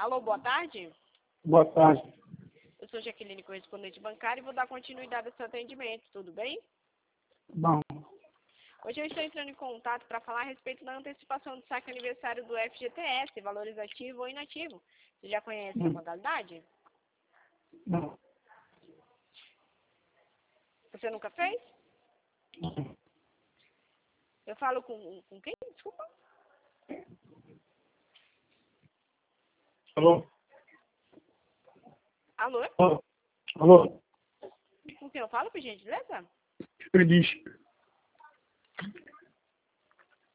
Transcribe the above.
Alô, boa tarde. Boa tarde. Eu sou Jaqueline, correspondente bancária, e vou dar continuidade ao seu atendimento, tudo bem? Bom, Hoje eu estou entrando em contato para falar a respeito da antecipação do saque aniversário do FGTS, valores ativo ou inativo. Você já conhece a modalidade? não. Você nunca fez? Eu falo com quem? Desculpa. Alô? Alô? Alô? Alô? Com quem eu falo, por gentileza? Feliz.